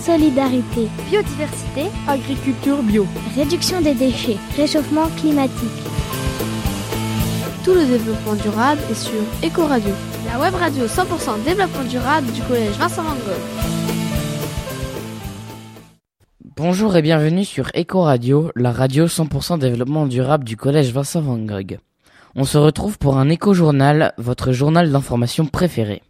solidarité, biodiversité, agriculture bio, réduction des déchets, réchauffement climatique. Tout le développement durable est sur Eco-Radio, la web radio 100% développement durable du collège Vincent Van Gogh. Bonjour et bienvenue sur Eco-Radio, la radio 100% développement durable du collège Vincent Van Gogh. On se retrouve pour un éco-journal, votre journal d'information préféré.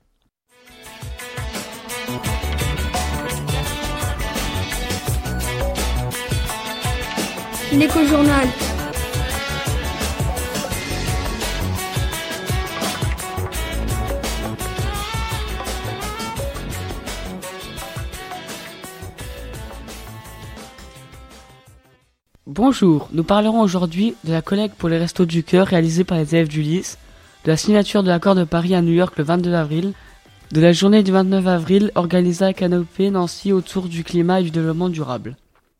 L'éco-journal. Bonjour, nous parlerons aujourd'hui de la collecte pour les Restos du Cœur réalisée par les élèves d'Ulysse, de la signature de l'accord de Paris à New York le 22 avril, de la journée du 29 avril organisée à Canopée Nancy autour du climat et du développement durable.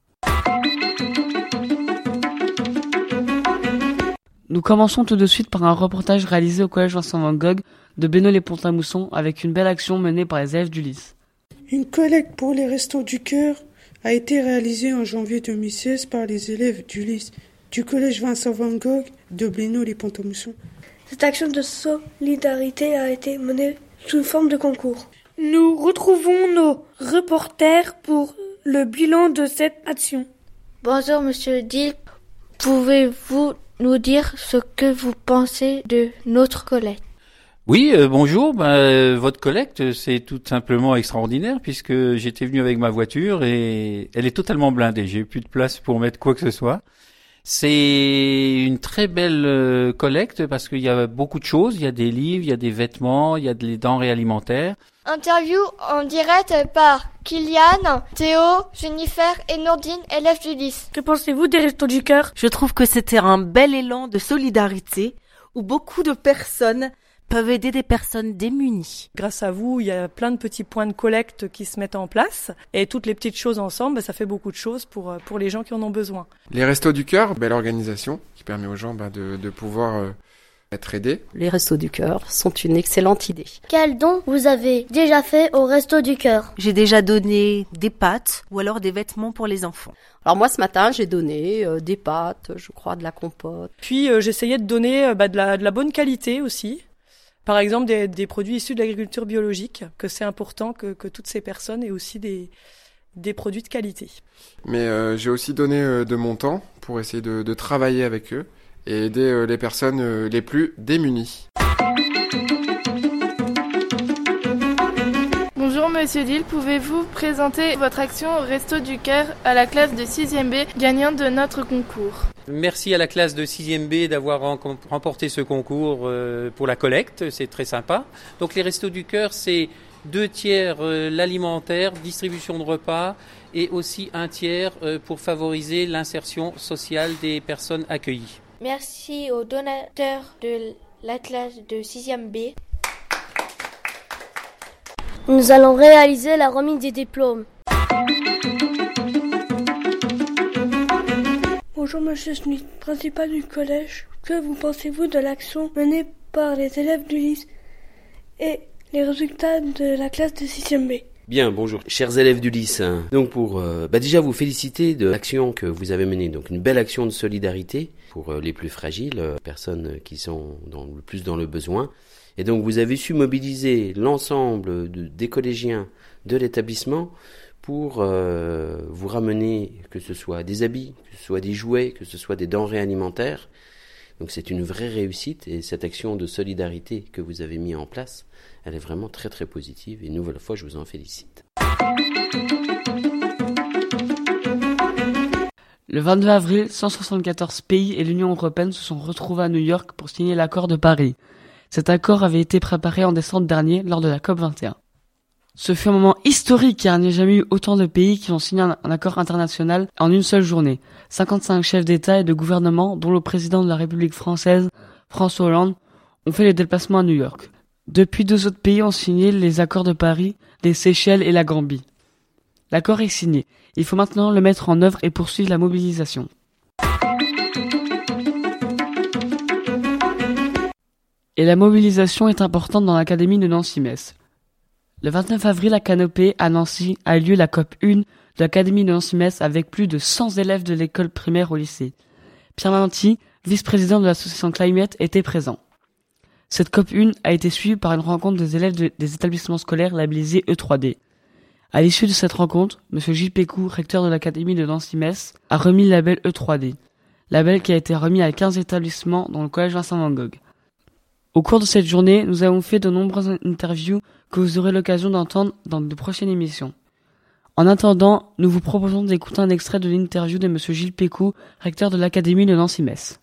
Nous commençons tout de suite par un reportage réalisé au collège Vincent Van Gogh de Bénols-les-Pont-à-Mousson avec une belle action menée par les élèves d'Ulysse. Une collecte pour les Restos du Cœur a été réalisée en janvier 2016 par les élèves d'Ulysse du collège Vincent Van Gogh de Bénols-les-Pont-à-Mousson. Cette action de solidarité a été menée sous forme de concours. Nous retrouvons nos reporters pour le bilan de cette action. Bonjour Monsieur Dill, pouvez-vous nous dire ce que vous pensez de notre collecte? Oui, bonjour. Votre collecte, c'est tout simplement extraordinaire puisque j'étais venu avec ma voiture et elle est totalement blindée. J'ai plus de place pour mettre quoi que ce soit. C'est une très belle collecte parce qu'il y a beaucoup de choses. Il y a des livres, il y a des vêtements, il y a des denrées alimentaires. Interview en direct par Kylian, Théo, Jennifer et Nordine, élèves d'Ulysse. Que pensez-vous des Restos du Cœur? Je trouve que c'était un bel élan de solidarité où beaucoup de personnes peuvent aider des personnes démunies. Grâce à vous, il y a plein de petits points de collecte qui se mettent en place et toutes les petites choses ensemble, ça fait beaucoup de choses pour les gens qui en ont besoin. Les Restos du Cœur, belle organisation qui permet aux gens de pouvoir être aidés. Les Restos du Cœur sont une excellente idée. Quel don vous avez déjà fait au Restos du Cœur? J'ai déjà donné des pâtes ou alors des vêtements pour les enfants. Alors moi ce matin j'ai donné des pâtes, je crois de la compote. Puis j'essayais de donner de la bonne qualité aussi. Par exemple, des produits issus de l'agriculture biologique, que c'est important que toutes ces personnes aient aussi des produits de qualité. Mais j'ai aussi donné de mon temps pour essayer de travailler avec eux et aider les personnes les plus démunies. Bonjour Monsieur Dill, pouvez-vous présenter votre action au Resto du Cœur à la classe de 6e B, gagnante de notre concours? Merci à la classe de 6e B d'avoir remporté ce concours pour la collecte, c'est très sympa. Donc les Restos du Cœur, c'est 2/3 l'alimentaire, distribution de repas et aussi 1/3 pour favoriser l'insertion sociale des personnes accueillies. Merci aux donateurs de la classe de 6e B. Nous allons réaliser la remise des diplômes. Bonjour Monsieur Smith, principal du collège. Que vous pensez-vous de l'action menée par les élèves d'Ulysse et les résultats de la classe de 6e B? Bien, bonjour, chers élèves d'Ulysse. Donc pour déjà vous féliciter de l'action que vous avez menée, donc une belle action de solidarité pour les plus fragiles, personnes qui sont le plus dans le besoin. Et donc vous avez su mobiliser l'ensemble des collégiens de l'établissement pour vous ramener, que ce soit des habits, que ce soit des jouets, que ce soit des denrées alimentaires. Donc c'est une vraie réussite et cette action de solidarité que vous avez mis en place, elle est vraiment très très positive et une nouvelle fois je vous en félicite. Le 22 avril, 174 pays et l'Union européenne se sont retrouvés à New York pour signer l'accord de Paris. Cet accord avait été préparé en décembre dernier lors de la COP21. Ce fut un moment historique car il n'y a jamais eu autant de pays qui ont signé un accord international en une seule journée. 55 chefs d'État et de gouvernement, dont le président de la République française, François Hollande, ont fait le déplacement à New York. Depuis, 2 autres pays ont signé les accords de Paris, les Seychelles et la Gambie. L'accord est signé. Il faut maintenant le mettre en œuvre et poursuivre la mobilisation. Et la mobilisation est importante dans l'académie de Nancy-Metz. Le 29 avril à Canopée, à Nancy, a eu lieu la COP 1 de l'Académie de Nancy-Metz avec plus de 100 élèves de l'école primaire au lycée. Pierre Manti, vice-président de l'association Climate, était présent. Cette COP 1 a été suivie par une rencontre des élèves des établissements scolaires labellisés E3D. À l'issue de cette rencontre, M. Gilles Pécou, recteur de l'Académie de Nancy-Metz, a remis le label E3D, label qui a été remis à 15 établissements dans le collège Vincent Van Gogh. Au cours de cette journée, nous avons fait de nombreuses interviews que vous aurez l'occasion d'entendre dans de prochaines émissions. En attendant, nous vous proposons d'écouter un extrait de l'interview de M. Gilles Pécou, recteur de l'Académie de Nancy-Metz.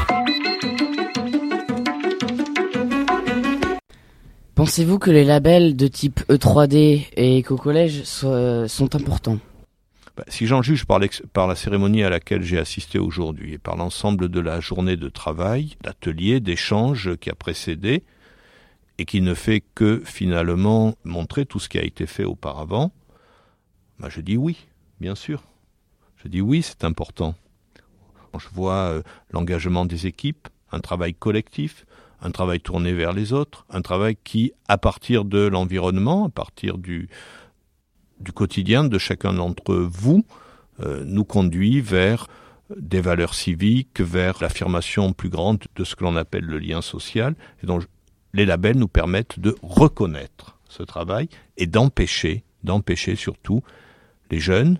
Pensez-vous que les labels de type E3D et Éco-Collège sont importants ? Si j'en juge par la cérémonie à laquelle j'ai assisté aujourd'hui et par l'ensemble de la journée de travail, d'atelier, d'échange qui a précédé et qui ne fait que finalement montrer tout ce qui a été fait auparavant, je dis oui, bien sûr. Je dis oui, c'est important. Je vois l'engagement des équipes, un travail collectif, un travail tourné vers les autres, un travail qui, à partir de l'environnement, à partir du quotidien de chacun d'entre vous, nous conduit vers des valeurs civiques, vers l'affirmation plus grande de ce que l'on appelle le lien social. Et donc, les labels nous permettent de reconnaître ce travail et d'empêcher surtout les jeunes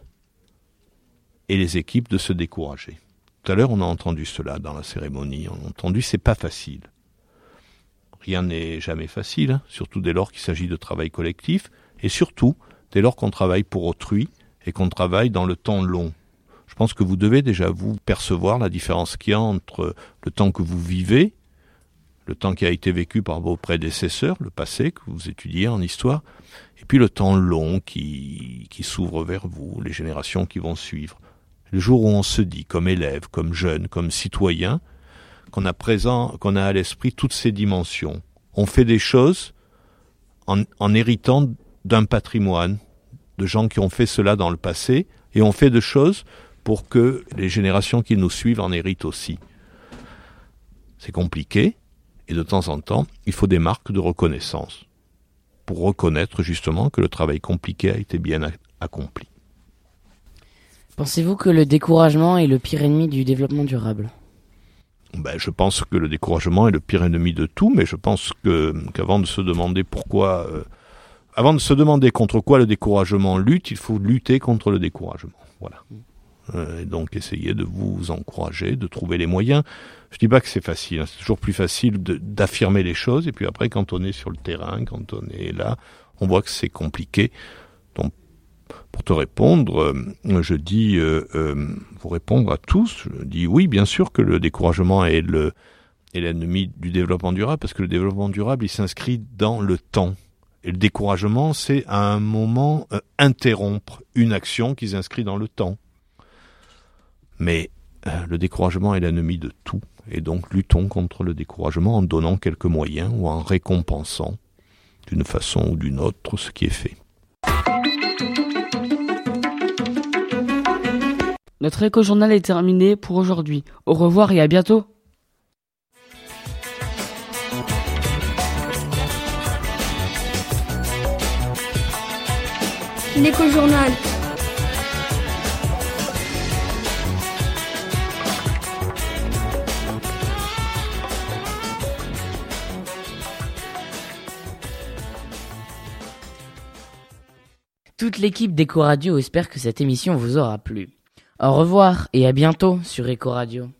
et les équipes de se décourager. Tout à l'heure, on a entendu cela dans la cérémonie. On a entendu, c'est pas facile. Rien n'est jamais facile, surtout dès lors qu'il s'agit de travail collectif, et surtout dès lors qu'on travaille pour autrui et qu'on travaille dans le temps long. Je pense que vous devez déjà vous percevoir la différence qu'il y a entre le temps que vous vivez, le temps qui a été vécu par vos prédécesseurs, le passé que vous étudiez en histoire, et puis le temps long qui s'ouvre vers vous, les générations qui vont suivre. Le jour où on se dit, comme élève, comme jeune, comme citoyen, qu'on a à l'esprit toutes ces dimensions. On fait des choses en héritant d'un patrimoine, de gens qui ont fait cela dans le passé, et on fait des choses pour que les générations qui nous suivent en héritent aussi. C'est compliqué, et de temps en temps, il faut des marques de reconnaissance, pour reconnaître justement que le travail compliqué a été bien accompli. Pensez-vous que le découragement est le pire ennemi du développement durable ? Je pense que le découragement est le pire ennemi de tout, mais je pense qu'avant de se demander avant de se demander contre quoi le découragement lutte, il faut lutter contre le découragement. Voilà. Et donc essayez de vous encourager, de trouver les moyens. Je dis pas que c'est facile, c'est toujours plus facile d'affirmer les choses, et puis après quand on est sur le terrain, quand on est là, on voit que c'est compliqué. Donc pour te répondre, je dis, pour répondre à tous, je dis oui, bien sûr que le découragement est l'ennemi du développement durable, parce que le développement durable, il s'inscrit dans le temps. Et le découragement, c'est à un moment interrompre une action qui s'inscrit dans le temps. Mais le découragement est l'ennemi de tout, et donc luttons contre le découragement en donnant quelques moyens ou en récompensant d'une façon ou d'une autre ce qui est fait. Notre éco-journal est terminé pour aujourd'hui. Au revoir et à bientôt. L'éco-journal. Toute l'équipe d'Eco Radio espère que cette émission vous aura plu. Au revoir et à bientôt sur Eco Radio.